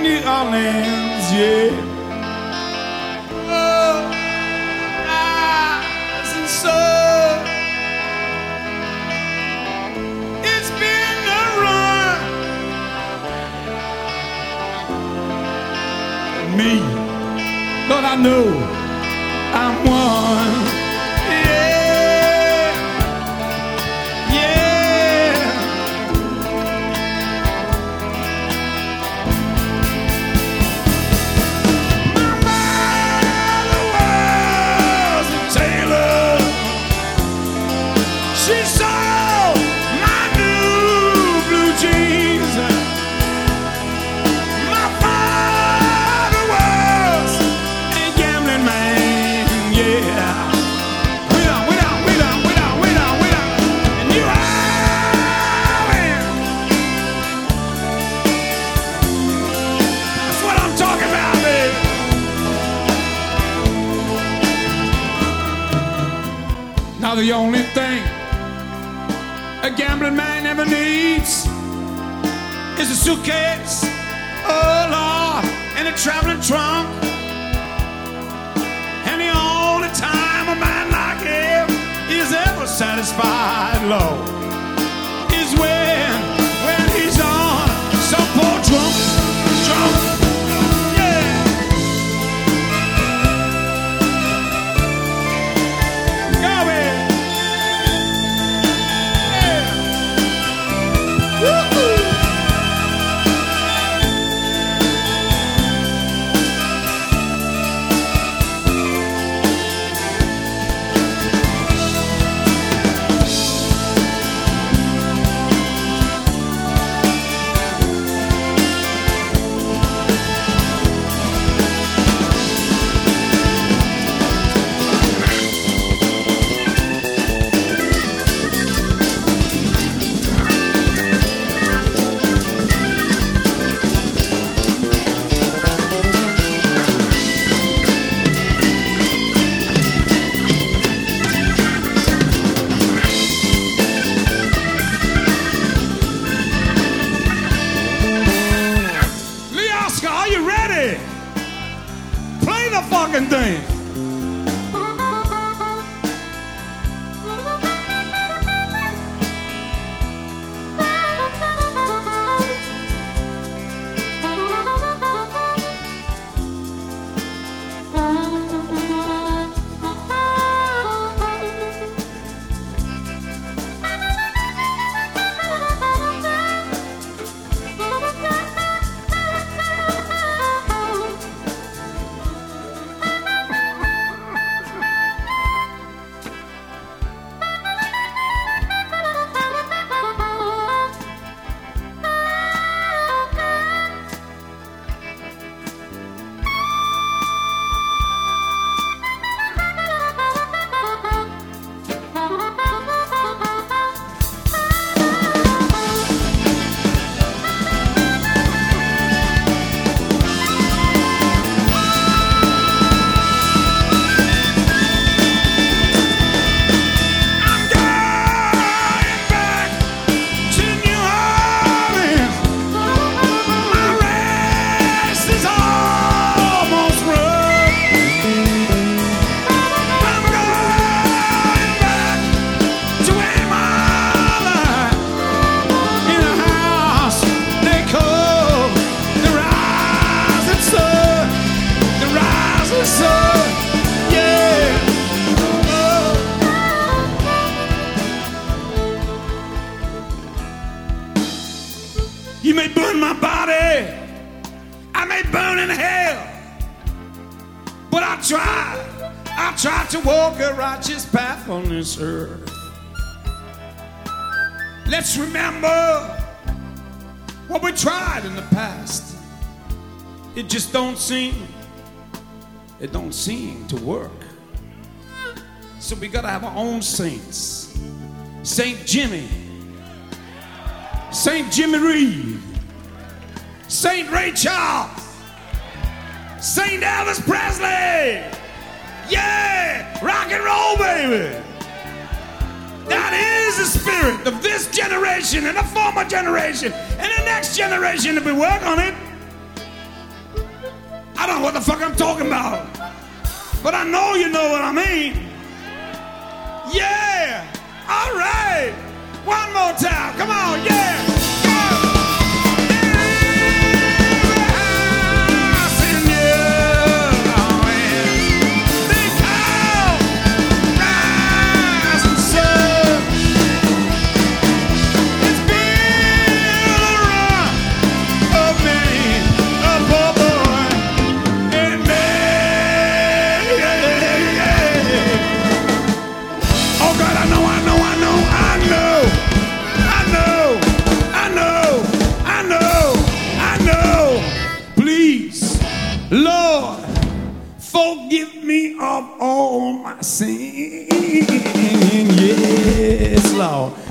New Orleans, yeah. Oh, eyes and soul. It's been a run. Me, Lord, I know I'm one. Yeah, yeah. My mother was a tailor. She saw my new blue jeans. My father was a gambling man, yeah. Wait on. And you are in. That's what I'm talking about, baby. Now the only thing a gambling man ever needs is a suitcase, oh Lord, and a traveling trunk. And the only time a man like him is ever satisfied, Lord, is when he's on some poor drunk, yeah. Go ahead. Yeah. Woo-hoo. Lee Oscar, are you ready? Play the fucking thing. You may burn my body, I may burn in hell, but I tried to walk a righteous path on this earth. Let's remember what we tried in the past. It just don't seem to work. So we gotta have our own saints. Saint Jimmy, Saint Jimmy Reed, Saint Ray Charles, Saint Elvis Presley. Yeah, rock and roll, baby. That is the spirit of this generation and the former generation and the next generation if we work on it. what the fuck I'm talking about. But I know you know what I mean. Yeah. All right. One more time. Come on. Yeah. Lord, forgive me of all my sin. Yes, Lord.